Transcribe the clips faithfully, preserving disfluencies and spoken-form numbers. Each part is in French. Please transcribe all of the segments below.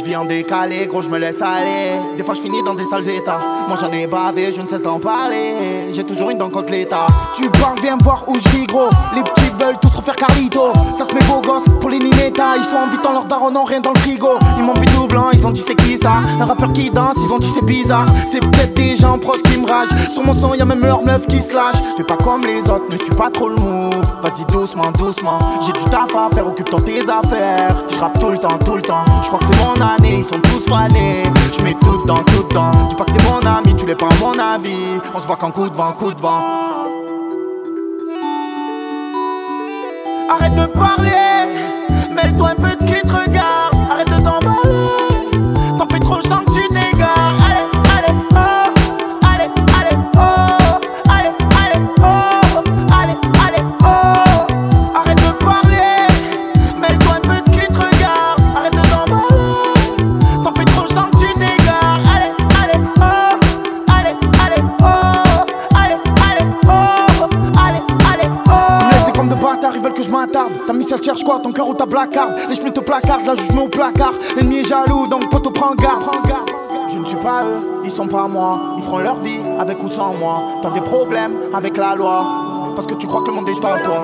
Je vis en décalé, gros, je me laisse aller. Des fois, je finis dans des sales états. Moi, j'en ai bavé, je ne cesse d'en parler. J'ai toujours une dent contre l'état. Tu parles, viens me voir où je vis, gros. Les petits veulent tous refaire Carlito. Ça se met beau gosse pour les Ninetta. Ils sont en dans leur daron, non, rien dans le frigo. Ils m'ont vu tout blanc, ils ont dit c'est qui ça? Un rappeur qui danse, ils ont dit c'est bizarre. C'est peut-être des gens proches qui me ragent. Sur mon son, y'a même leur meuf qui se lâche. Fais pas comme les autres, ne suis pas trop le move. Vas-y doucement, doucement. J'ai du taf à faire, occupe-toi tes affaires. Je rappe tout le temps, tout le temps. Je crois que c'est mon année, ils sont tous fanés. Je mets tout dedans, tout dedans. Dis pas que t'es mon ami, tu l'es pas à mon avis. On se voit qu'en coup de vent, coup de vent. Arrête de parler, mêle-toi un peu de qui te regarde. Arrête de t'emballer, t'en fais trop, je sens que tu t'égares. Allez, allez, oh, allez, allez, oh, allez, allez, oh, allez, allez, oh. Arrête de parler, mêle-toi un peu de qui te regarde. Arrête de t'emballer, t'en fais trop, je sens que tu t'égares. Allez, allez, oh, allez, allez, oh, allez, allez, oh, allez, allez, oh. Ils me laissent des comptes de bâtards, ils veulent que je m'attarde. Ta missile cherche quoi, ton cœur ou ta blacarde? Les chemins te placardent, là je mets au placard. L'ennemi est jaloux, donc poteau prends garde. Je ne suis pas eux, ils sont pas moi. Ils feront leur vie, avec ou sans moi. T'as des problèmes avec la loi, parce que tu crois que le monde est juste à toi.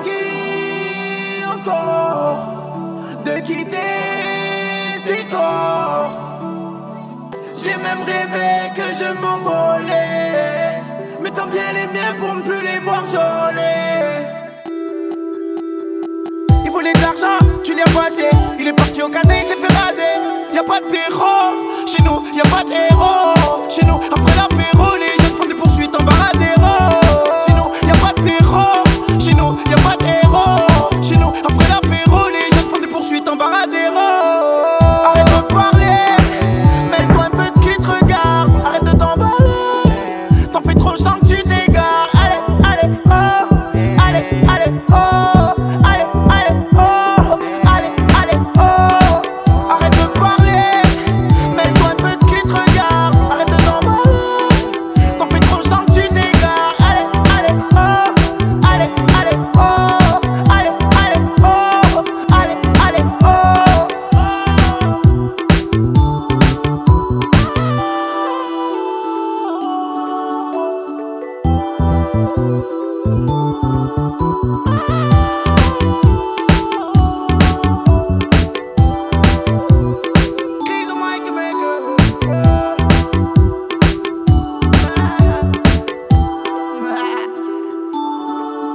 Encore de quitter ce décor. J'ai même rêvé que je m'envolais, mais tant bien les miens pour ne plus les voir joler. Il voulait de l'argent, tu l'as passé. Il est parti au casin, il s'est fait raser. Y'a pas de péro, chez nous, y'a pas d'héros. Chez nous, après l'apéro, les jeunes font des poursuites en baradero. Chez nous, y'a pas de péro, chez nous, y'a pas d'héros. Chez nous, après l'apéro, les jeunes font des poursuites en baradero. Arrête de parler, mêle-toi un peu de qui te regarde. Arrête de t'emballer, t'en fais trop, je sens que tu t'égares. Allez, allez, oh, allez, allez, oh.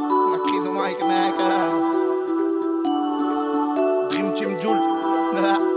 Dream Team Joule.